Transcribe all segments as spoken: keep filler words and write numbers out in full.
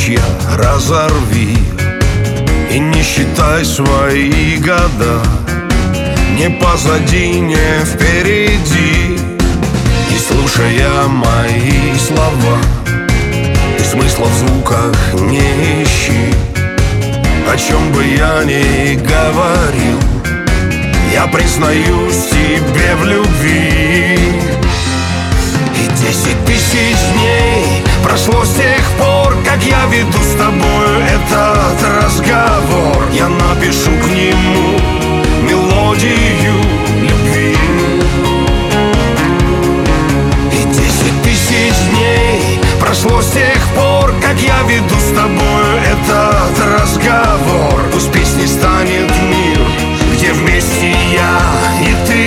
клочья разорви и не считай свои года. Не позади, не впереди. И слушая мои слова, ты смысла в звуках не ищи. О чем бы я ни говорил, я признаюсь тебе в любви. И десять тысяч дней прошло с тех пор, как я веду с тобою этот разговор. Я напишу к нему мелодию любви. И десять тысяч дней прошло с тех пор, как я веду с тобою этот разговор. Пусть песней станет мир, где вместе я и ты.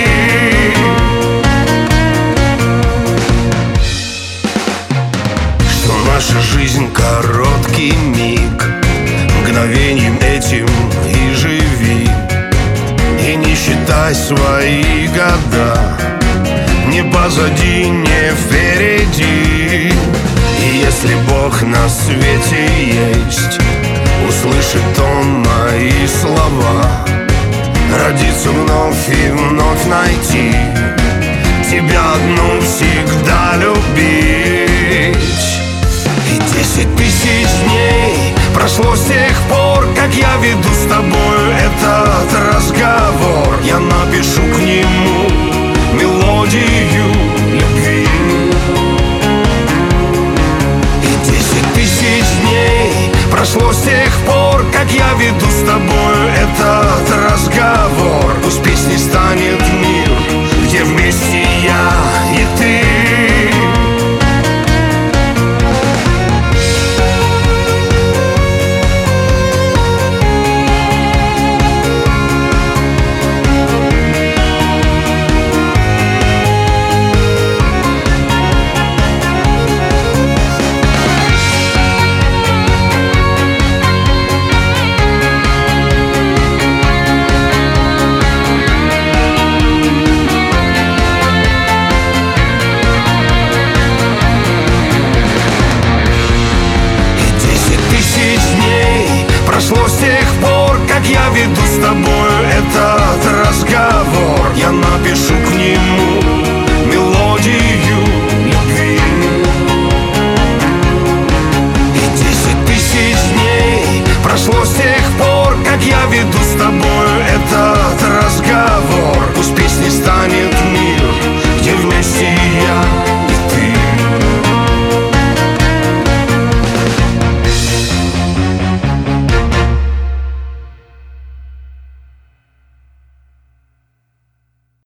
Что наша жизнь короткий миг, мгновением этим и живи. И не считай свои года, не позади, не впереди. И если Бог на свете есть, услышит Он мои слова. Родиться вновь и вновь найти, тебя одну всегда любить. И десять тысяч дней прошло с тех пор, как я веду с тобою этот разговор. Я напишу к нему мелодию любви. И десять тысяч дней прошло с тех пор, как я веду с тобою этот разговор. Пусть песней станет мир, где вместе я и ты. Прошло с тех пор, как я веду с тобою этот разговор. Я напишу к нему